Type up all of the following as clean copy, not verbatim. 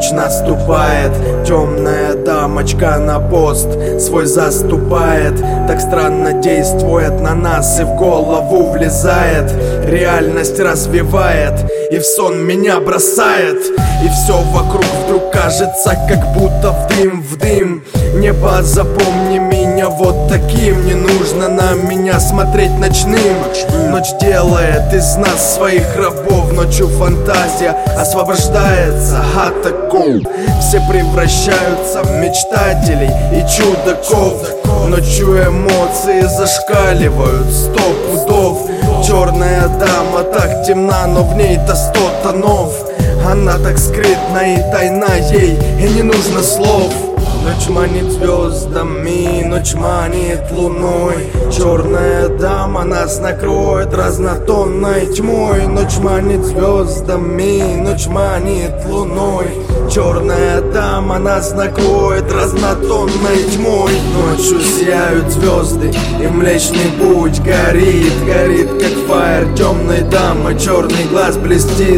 Ночь наступает, темная дамочка на пост свой заступает. Так странно действует на нас и в голову влезает. Реальность развивает и в сон меня бросает. И все вокруг вдруг кажется, как будто в дым. Небо, запомни меня вот таким. Не нужно на меня смотреть ночным. Ночь делает из нас своих рабов. Ночью фантазия освобождается от оков. Все превращаются в мечтателей и чудаков. Ночью эмоции зашкаливают 100 пудов. Черная дама так темна, но в ней-то 100 тонов. Она так скрытна и тайна, ей и не нужно слов. Ночь манит звездами, ночь манит луной. Черная дама нас накроет разнотонной тьмой. Ночь манит звездами, ночь манит луной. Черная дама нас накроет разнотонной тьмой. Ночью сияют звезды, и Млечный Путь горит. Горит, как фаер темной дамы, черный глаз блестит.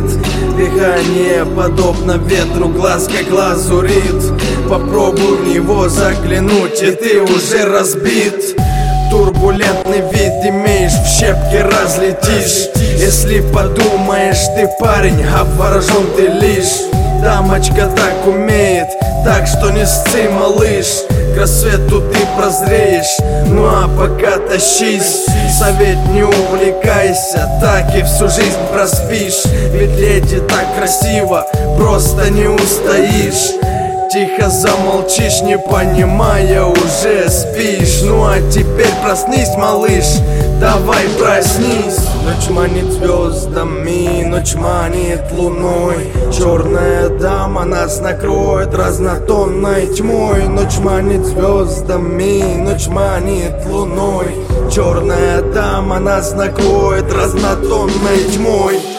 Дыхание подобно ветру, глаз как лазурит. Попробуй в него заглянуть, и ты уже разбит. Турбулентный вид имеешь, в щепки разлетишь. Если подумаешь, ты парень, обворожен ты лишь. Дамочка так умеет, так что не сцы, малыш. К рассвету ты прозреешь, ну а пока тащись. Совет: не увлекайся, так и всю жизнь проспишь. Ведь леди так красиво, просто не устоишь. Тихо замолчишь, не понимая, уже спишь. Ну а теперь проснись, малыш, давай проснись. Ночь манит звездами, ночь манит луной. Черная дама нас накроет разнотонной тьмой. Ночь манит звездами, ночь манит луной. Черная дама нас накроет разнотонной тьмой.